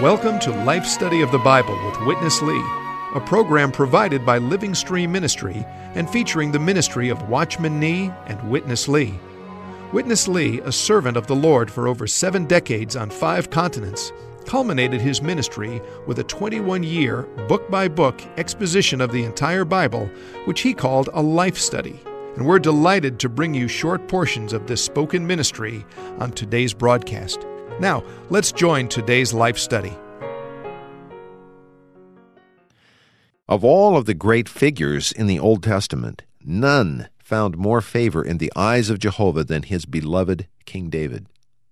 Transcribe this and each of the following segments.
Welcome to Life Study of the Bible with Witness Lee, a program provided by Living Stream Ministry and featuring the ministry of Watchman Nee and Witness Lee. Witness Lee, a servant of the Lord for over 7 decades on 5 continents, culminated his ministry with a 21-year, book-by-book exposition of the entire Bible, which he called a life study. And we're delighted to bring you short portions of this spoken ministry on today's broadcast. Now, let's join today's life study. Of all of the great figures in the Old Testament, none found more favor in the eyes of Jehovah than his beloved King David.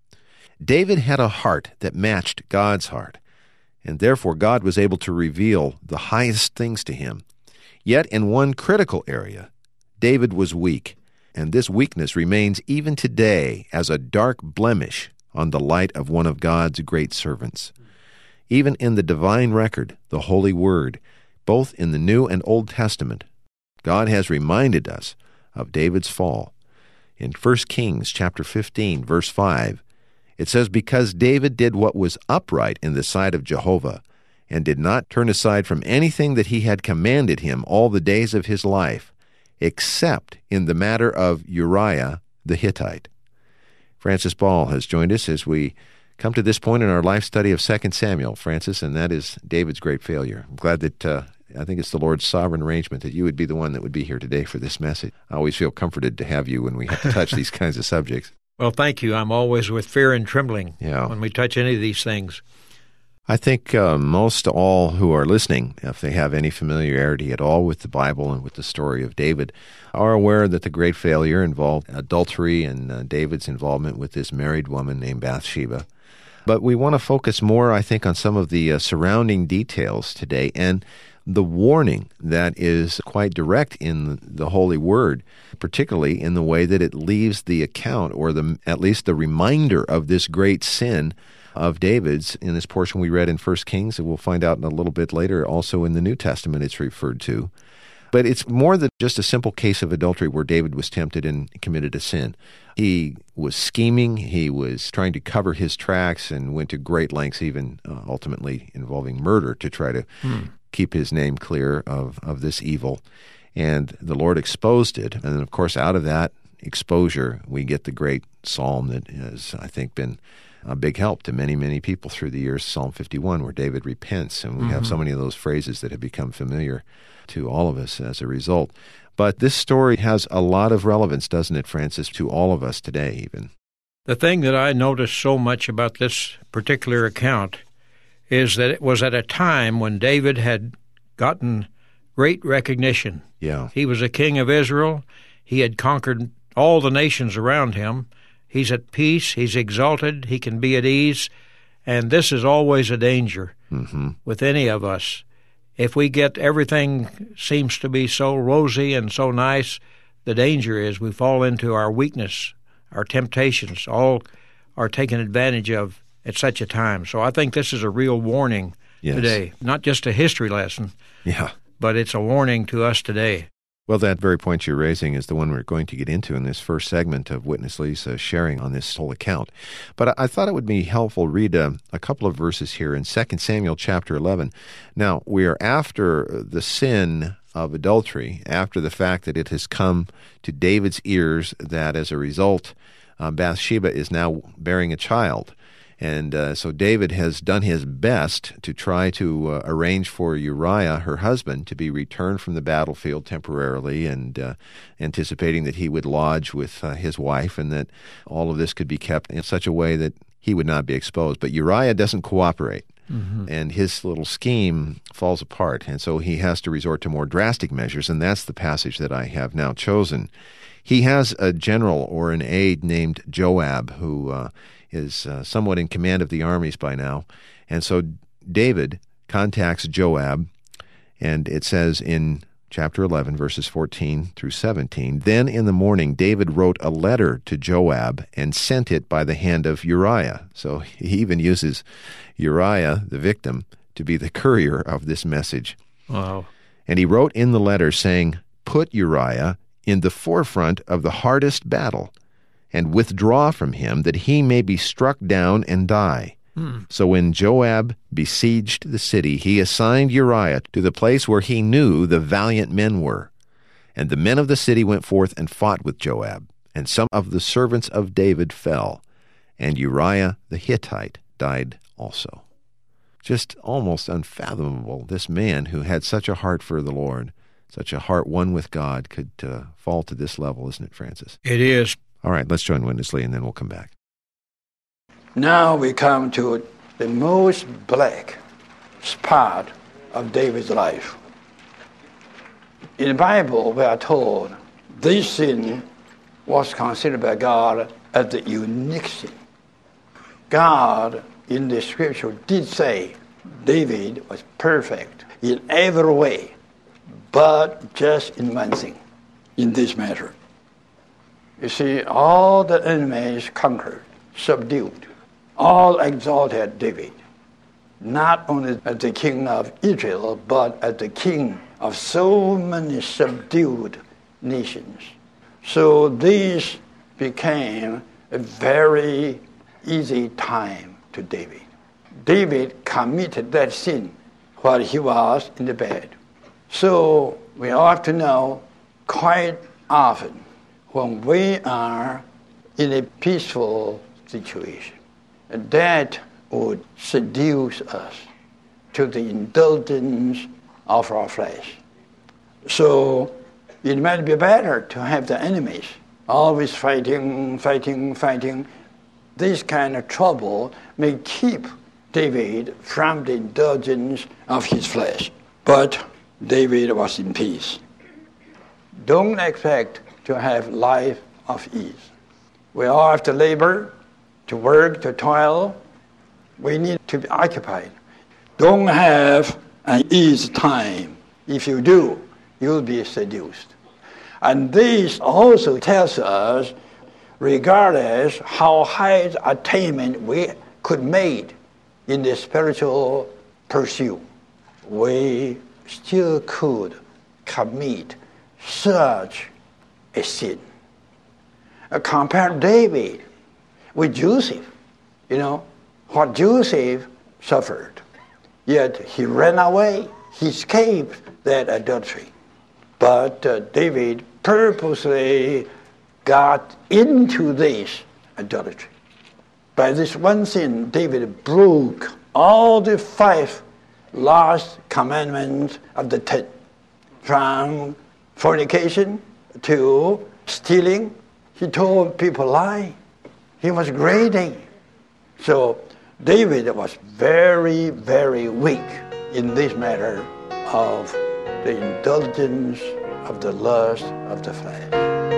David had a heart that matched God's heart, and therefore God was able to reveal the highest things to him. Yet in one critical area, David was weak, and this weakness remains even today as a dark blemish on the light of one of God's great servants. Even in the divine record, the Holy Word, both in the New and Old Testament, God has reminded us of David's fall. In 1 Kings chapter 15, verse 5, it says, "Because David did what was upright in the sight of Jehovah, and did not turn aside from anything that he had commanded him all the days of his life, except in the matter of Uriah the Hittite." Francis Ball has joined us as we come to this point in our life study of 2 Samuel, Francis, and that is David's great failure. I'm glad that I think it's the Lord's sovereign arrangement that you would be the one that would be here today for this message. I always feel comforted to have you when we have to touch these kinds of subjects. Well, thank you. I'm always with fear and trembling when we touch any of these things. I think most all who are listening, if they have any familiarity at all with the Bible and with the story of David, are aware that the great failure involved adultery and David's involvement with this married woman named Bathsheba. But we want to focus more, I think, on some of the surrounding details today and the warning that is quite direct in the Holy Word, particularly in the way that it leaves the account or at least the reminder of this great sin of David's in this portion we read in 1 Kings, and we'll find out in a little bit later also in the New Testament it's referred to. But it's more than just a simple case of adultery where David was tempted and committed a sin. He was scheming, he was trying to cover his tracks and went to great lengths, even ultimately involving murder, to try to keep his name clear of this evil. And the Lord exposed it. And then, of course, out of that exposure, we get the great psalm that has, I think, been a big help to many, many people through the years, Psalm 51, where David repents. And we have so many of those phrases that have become familiar to all of us as a result. But this story has a lot of relevance, doesn't it, Francis, to all of us today even? The thing that I noticed so much about this particular account is that it was at a time when David had gotten great recognition. Yeah. He was a king of Israel. He had conquered all the nations around him. He's at peace. He's exalted. He can be at ease. And this is always a danger with any of us. If we get everything seems to be so rosy and so nice, the danger is we fall into our weakness, our temptations, all are taken advantage of at such a time. So I think this is a real warning today, not just a history lesson, but it's a warning to us today. Well, that very point you're raising is the one we're going to get into in this first segment of Witness Lee's sharing on this whole account. But I thought it would be helpful to read a couple of verses here in 2 Samuel chapter 11. Now, we are after the sin of adultery, after the fact that it has come to David's ears that as a result, Bathsheba is now bearing a child. And so David has done his best to try to arrange for Uriah, her husband, to be returned from the battlefield temporarily, and anticipating that he would lodge with his wife and that all of this could be kept in such a way that he would not be exposed. But Uriah doesn't cooperate, and his little scheme falls apart, and so he has to resort to more drastic measures, and that's the passage that I have now chosen. He has a general or an aide named Joab who is somewhat in command of the armies by now. And so David contacts Joab, and it says in chapter 11, verses 14 through 17, "Then in the morning David wrote a letter to Joab and sent it by the hand of Uriah." So he even uses Uriah, the victim, to be the courier of this message. Wow. And he wrote in the letter saying, "Put Uriah in the forefront of the hardest battle, and withdraw from him, that he may be struck down and die. So when Joab besieged the city, he assigned Uriah to the place where he knew the valiant men were. And the men of the city went forth and fought with Joab, and some of the servants of David fell, and Uriah the Hittite died also. Just almost unfathomable, this man who had such a heart for the Lord, such a heart one with God, could fall to this level, isn't it, Francis? It is. All right, let's join Witness Lee, and then we'll come back. Now we come to the most black part of David's life. In the Bible, we are told this sin was considered by God as the unique sin. God, in the scripture, did say David was perfect in every way, but just in one thing, in this matter. You see, all the enemies conquered, subdued, all exalted David, not only as the king of Israel, but as the king of so many subdued nations. So this became a very easy time to David. David committed that sin while he was in the bed. So we ought to know quite often when we are in a peaceful situation, that would seduce us to the indulgence of our flesh. So it might be better to have the enemies always fighting. This kind of trouble may keep David from the indulgence of his flesh. But David was in peace. Don't expect to have life of ease. We all have to labor, to work, to toil. We need to be occupied. Don't have an ease time. If you do, you'll be seduced. And this also tells us, regardless how high attainment we could make in the spiritual pursuit, we still could commit such a sin. Compare David with Joseph. You know, what Joseph suffered, yet he ran away, he escaped that adultery. But David purposely got into this adultery. By this one sin, David broke all the 5 last commandments of the 10, from fornication to stealing. He told people lie. He was greedy. So David was very, very weak in this matter of the indulgence of the lust of the flesh.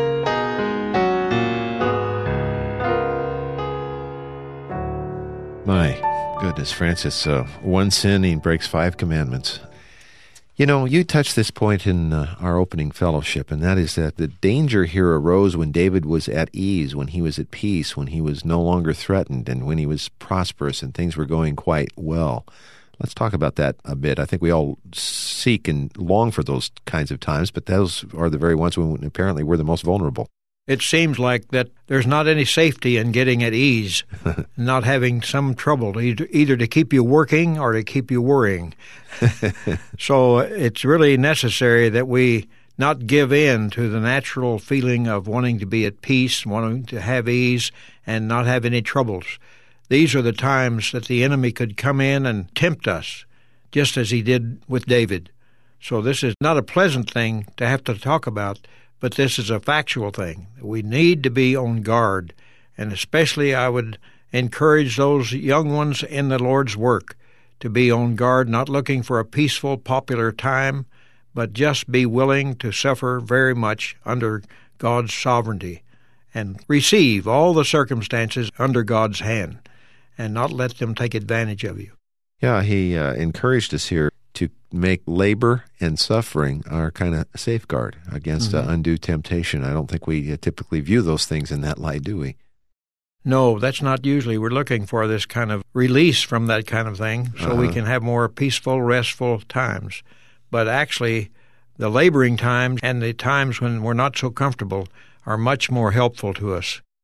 My goodness, Francis, one sin, he breaks 5 commandments. You know, you touched this point in our opening fellowship, and that is that the danger here arose when David was at ease, when he was at peace, when he was no longer threatened, and when he was prosperous and things were going quite well. Let's talk about that a bit. I think we all seek and long for those kinds of times, but those are the very ones when apparently we're the most vulnerable. It seems like that there's not any safety in getting at ease, not having some trouble, either to keep you working or to keep you worrying. So it's really necessary that we not give in to the natural feeling of wanting to be at peace, wanting to have ease, and not have any troubles. These are the times that the enemy could come in and tempt us, just as he did with David. So this is not a pleasant thing to have to talk about, but this is a factual thing. We need to be on guard, and especially I would encourage those young ones in the Lord's work to be on guard, not looking for a peaceful, popular time, but just be willing to suffer very much under God's sovereignty and receive all the circumstances under God's hand and not let them take advantage of you. Yeah, he encouraged us here to make labor and suffering our kind of safeguard against undue temptation. I don't think we typically view those things in that light, do we? No, that's not usually. We're looking for this kind of release from that kind of thing so we can have more peaceful, restful times. But actually, the laboring times and the times when we're not so comfortable are much more helpful to us.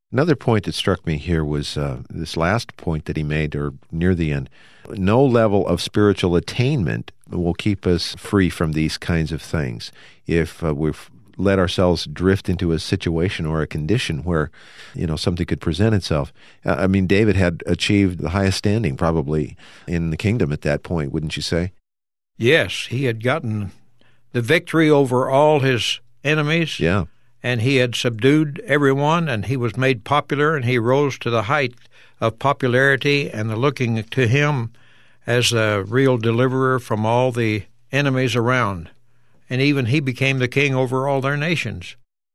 Another point that struck me here was this last point that he made, or near the end. No level of spiritual attainment will keep us free from these kinds of things. If we've let ourselves drift into a situation or a condition where, something could present itself. David had achieved the highest standing probably in the kingdom at that point, wouldn't you say? Yes, he had gotten the victory over all his enemies. Yeah. And he had subdued everyone, and he was made popular, and he rose to the height of popularity, and looking to him as the real deliverer from all the enemies around. And even he became the king over all their nations.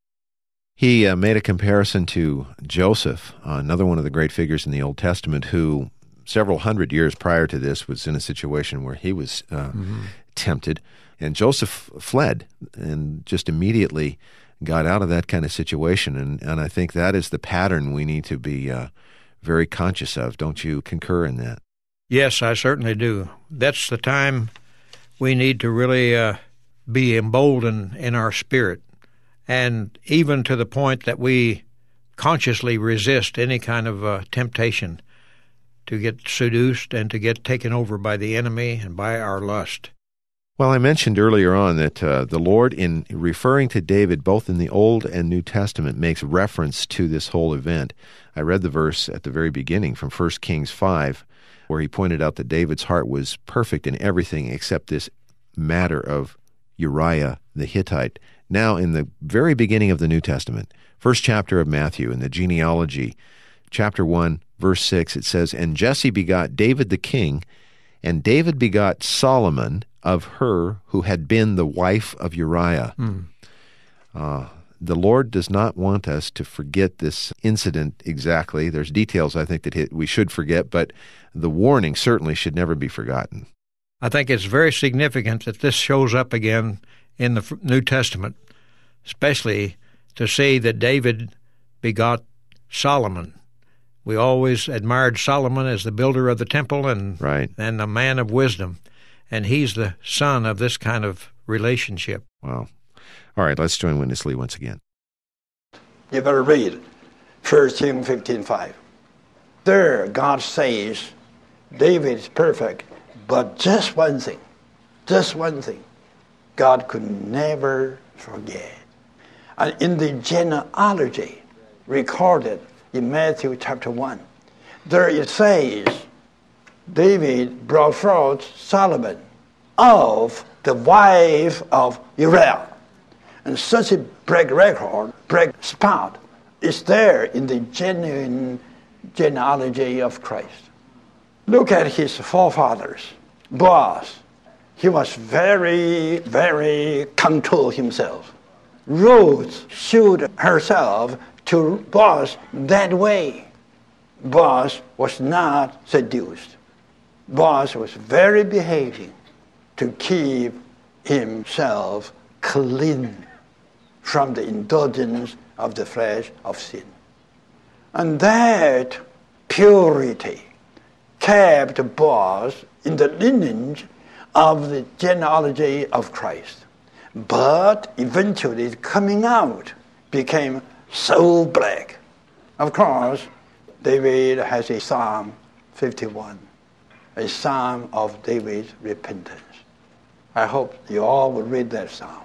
He made a comparison to Joseph, another one of the great figures in the Old Testament, who several hundred years prior to this was in a situation where he was tempted. And Joseph fled and just immediately got out of that kind of situation. And I think that is the pattern we need to be very conscious of. Don't you concur in that? Yes, I certainly do. That's the time we need to really be emboldened in our spirit, and even to the point that we consciously resist any kind of temptation to get seduced and to get taken over by the enemy and by our lust. Well, I mentioned earlier on that the Lord, in referring to David both in the Old and New Testament, makes reference to this whole event. I read the verse at the very beginning from 1 Kings 5, where he pointed out that David's heart was perfect in everything except this matter of Uriah the Hittite. Now, in the very beginning of the New Testament, first chapter of Matthew, in the genealogy, chapter 1, verse 6, it says, "And Jesse begot David the king, and David begot Solomon of her who had been the wife of Uriah." The Lord does not want us to forget this incident exactly. There's details, I think, that we should forget, but the warning certainly should never be forgotten. I think it's very significant that this shows up again in the New Testament, especially to see that David begot Solomon. We always admired Solomon as the builder of the temple and a man of wisdom, and he's the son of this kind of relationship. Wow. All right, let's join Witness Lee once again. You better read 1 Kings 15:5. There, God says, David is perfect, but just one thing, God could never forget. And in the genealogy recorded in Matthew chapter 1, there it says, David brought forth Solomon of the wife of Uriah. And such a break spot is there in the genuine genealogy of Christ. Look at his forefathers. Boaz, he was very, very controlled himself. Ruth showed herself to Boaz that way. Boaz was not seduced. Boaz was very behaving to keep himself clean from the indulgence of the flesh of sin. And that purity kept Boaz in the lineage of the genealogy of Christ. But eventually coming out became so black. Of course, David has a Psalm 51, a psalm of David's repentance. I hope you all will read that psalm.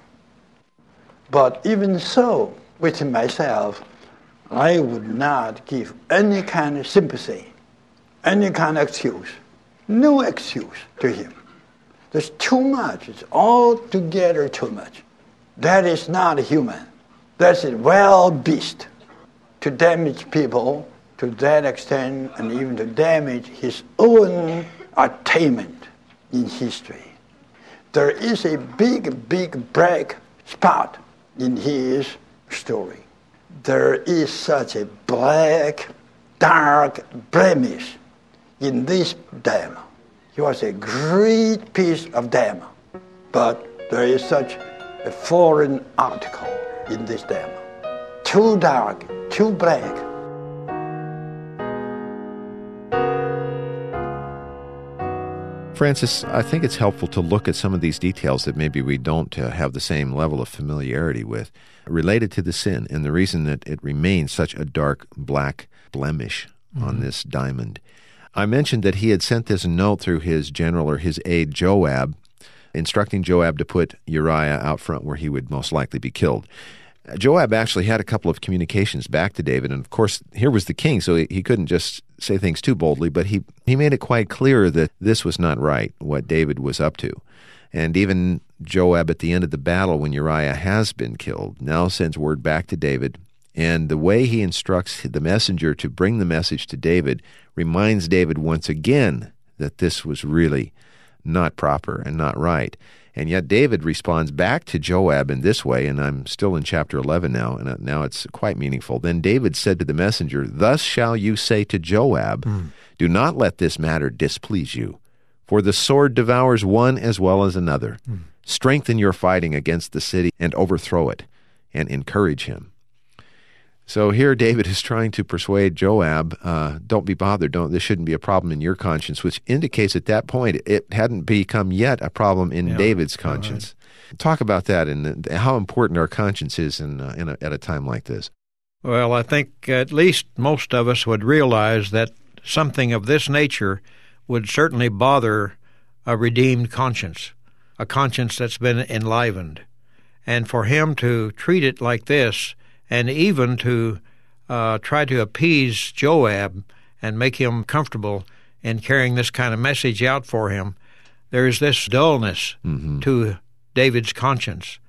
But even so, with myself, I would not give any kind of sympathy, any kind of excuse, no excuse to him. There's too much. It's altogether too much. That is not human. That's a wild beast to damage people to that extent and even to damage his own attainment in history. There is a big, big black spot in his story. There is such a black, dark blemish in this dam. He was a great piece of dam, but there is such a foreign article in this dam. Too dark, too black. Francis, I think it's helpful to look at some of these details that maybe we don't have the same level of familiarity with, related to the sin and the reason that it remains such a dark black blemish on this diamond. I mentioned that he had sent this note through his general or his aide Joab, instructing Joab to put Uriah out front where he would most likely be killed. Joab actually had a couple of communications back to David, and of course, here was the king, so he couldn't just say things too boldly, but he made it quite clear that this was not right, what David was up to. And even Joab, at the end of the battle, when Uriah has been killed, now sends word back to David, and the way he instructs the messenger to bring the message to David reminds David once again that this was really not proper and not right. And yet David responds back to Joab in this way, and I'm still in chapter 11 now, and now it's quite meaningful. Then David said to the messenger, "Thus shall you say to Joab, do not let this matter displease you, for the sword devours one as well as another. Strengthen your fighting against the city and overthrow it, and encourage him." So here David is trying to persuade Joab, don't be bothered, this shouldn't be a problem in your conscience, which indicates at that point it hadn't become yet a problem in David's conscience. Right. Talk about that and how important our conscience is at a time like this. Well, I think at least most of us would realize that something of this nature would certainly bother a redeemed conscience, a conscience that's been enlivened. And for him to treat it like this, and even to try to appease Joab and make him comfortable in carrying this kind of message out for him, there is this dullness to David's conscience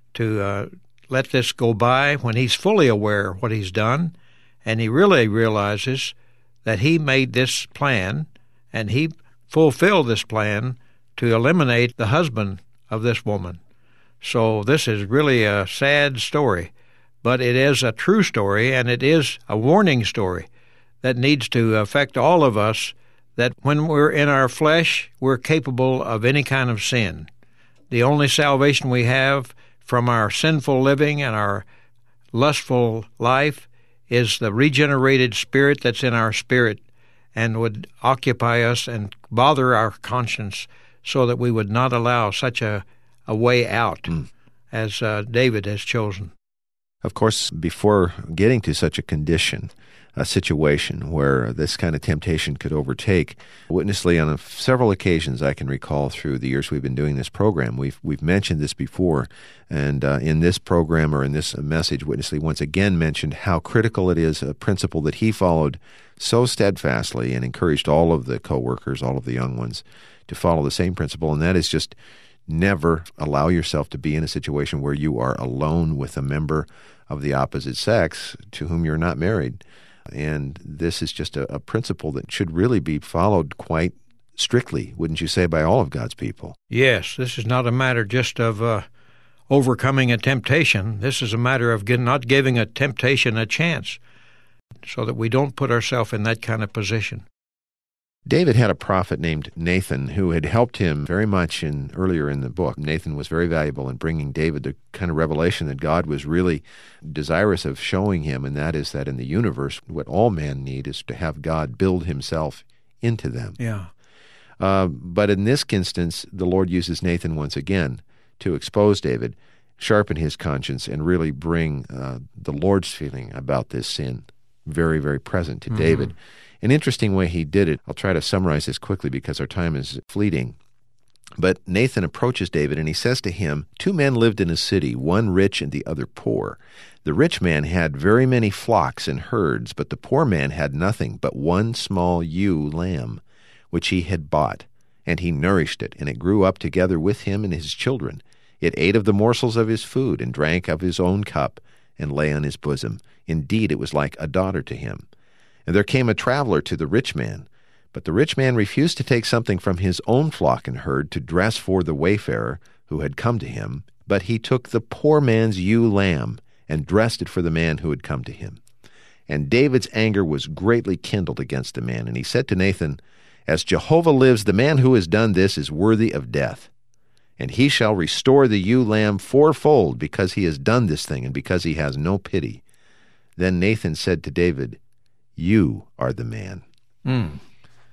to let this go by when he's fully aware of what he's done, and he really realizes that he made this plan, and he fulfilled this plan to eliminate the husband of this woman. So this is really a sad story. But it is a true story, and it is a warning story that needs to affect all of us, that when we're in our flesh, we're capable of any kind of sin. The only salvation we have from our sinful living and our lustful life is the regenerated spirit that's in our spirit and would occupy us and bother our conscience so that we would not allow such a way out as David has chosen. Of course, before getting to such a condition, a situation where this kind of temptation could overtake, Witness Lee, on several occasions I can recall through the years we've been doing this program, we've mentioned this before, and in this program or in this message, Witness Lee once again mentioned how critical it is, a principle that he followed so steadfastly and encouraged all of the co-workers, all of the young ones, to follow the same principle, and that is just never allow yourself to be in a situation where you are alone with a member of the opposite sex to whom you're not married. And this is just a principle that should really be followed quite strictly, wouldn't you say, by all of God's people? Yes, this is not a matter just of overcoming a temptation. This is a matter of not giving a temptation a chance so that we don't put ourselves in that kind of position. David had a prophet named Nathan who had helped him very much earlier in the book. Nathan was very valuable in bringing David the kind of revelation that God was really desirous of showing him, and that is that in the universe, what all men need is to have God build himself into them. Yeah. But in this instance, the Lord uses Nathan once again to expose David, sharpen his conscience, and really bring the Lord's feeling about this sin very, very present to David. An interesting way he did it. I'll try to summarize this quickly because our time is fleeting. But Nathan approaches David and he says to him, 2 men lived in a city, one rich and the other poor. The rich man had very many flocks and herds, but the poor man had nothing but one small ewe lamb, which he had bought. And he nourished it, and it grew up together with him and his children. It ate of the morsels of his food and drank of his own cup and lay on his bosom. Indeed, it was like a daughter to him. And there came a traveler to the rich man, but the rich man refused to take something from his own flock and herd to dress for the wayfarer who had come to him, but he took the poor man's ewe lamb and dressed it for the man who had come to him. And David's anger was greatly kindled against the man, and he said to Nathan, "As Jehovah lives, the man who has done this is worthy of death. And he shall restore the ewe lamb fourfold because he has done this thing and because he has no pity." Then Nathan said to David, "You are the man."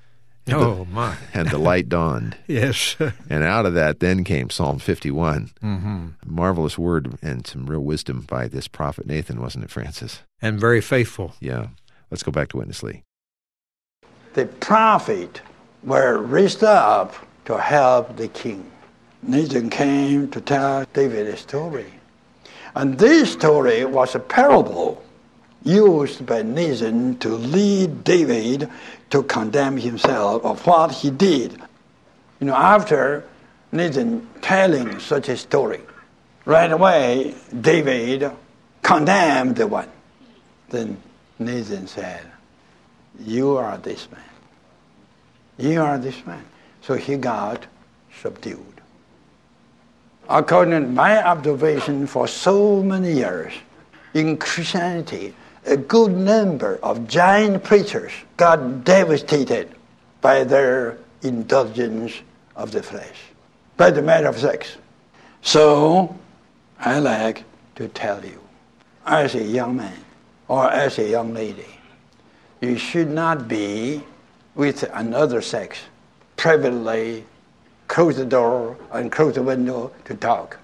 Oh, my. And the light dawned. Yes. And out of that then came Psalm 51. Mm-hmm. Marvelous word and some real wisdom by this prophet Nathan, wasn't it, Francis? And very faithful. Yeah. Let's go back to Witness Lee. The prophet were raised up to help the king. Nathan came to tell David a story. And this story was a parable used by Nathan to lead David to condemn himself of what he did. After Nathan telling such a story, right away David condemned the one. Then Nathan said, "You are this man. You are this man." So he got subdued. According to my observation for so many years, in Christianity, a good number of giant preachers got devastated by their indulgence of the flesh, by the matter of sex. So, I like to tell you, as a young man or as a young lady, you should not be with another sex privately, close the door and close the window to talk.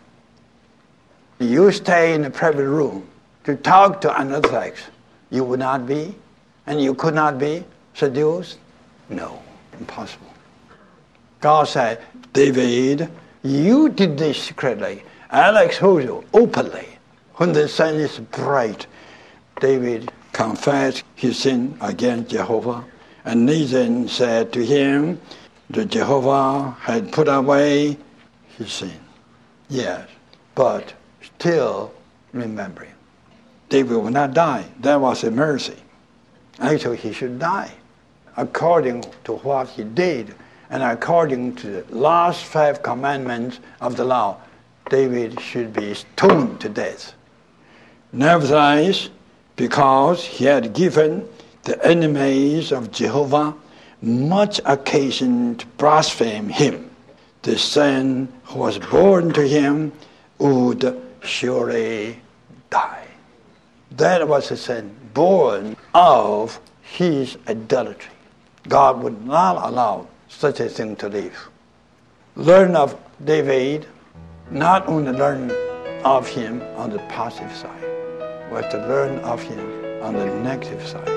You stay in a private room to talk to another sex. You would not be, and you could not be seduced? No, impossible. God said, "David, you did this secretly. I'll expose you openly. When the sun is bright." David confessed his sin against Jehovah, and Nathan said to him that Jehovah had put away his sin. Yes, but still remembering. David will not die. That was a mercy. Actually, he should die according to what he did and according to the last 5 commandments of the law. David should be stoned to death. Nevertheless, because he had given the enemies of Jehovah much occasion to blaspheme him, the son who was born to him would surely die. That was a son born of his idolatry. God would not allow such a thing to live. Learn of David, not only learn of him on the positive side, but to learn of him on the negative side.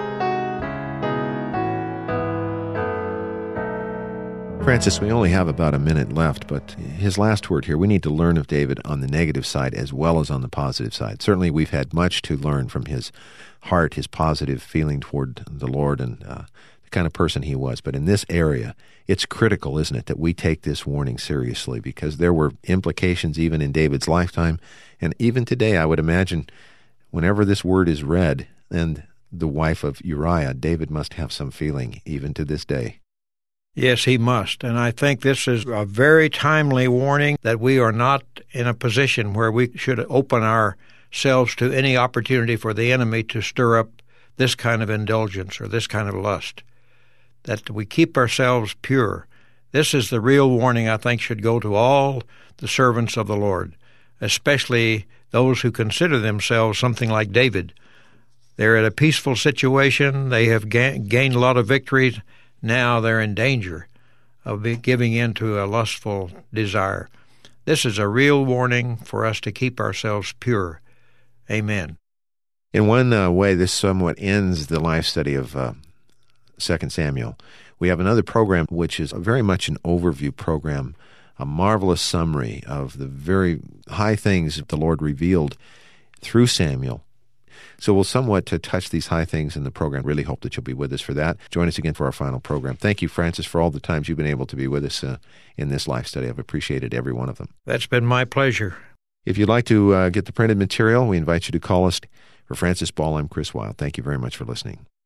Francis, we only have about a minute left, but his last word here, we need to learn of David on the negative side as well as on the positive side. Certainly we've had much to learn from his heart, his positive feeling toward the Lord and the kind of person he was. But in this area, it's critical, isn't it, that we take this warning seriously, because there were implications even in David's lifetime. And even today, I would imagine, whenever this word is read, and the wife of Uriah, David must have some feeling even to this day. Yes, he must. And I think this is a very timely warning that we are not in a position where we should open ourselves to any opportunity for the enemy to stir up this kind of indulgence or this kind of lust, that we keep ourselves pure. This is the real warning I think should go to all the servants of the Lord, especially those who consider themselves something like David. They're at a peaceful situation. They have gained a lot of victories. Now they're in danger of giving in to a lustful desire. This is a real warning for us to keep ourselves pure. Amen. In one way, this somewhat ends the life study of 2 Samuel. We have another program which is very much an overview program, a marvelous summary of the very high things that the Lord revealed through Samuel. So we'll somewhat touch these high things in the program. Really hope that you'll be with us for that. Join us again for our final program. Thank you, Francis, for all the times you've been able to be with us in this life study. I've appreciated every one of them. That's been my pleasure. If you'd like to get the printed material, we invite you to call us. For Francis Ball, I'm Chris Wilde. Thank you very much for listening.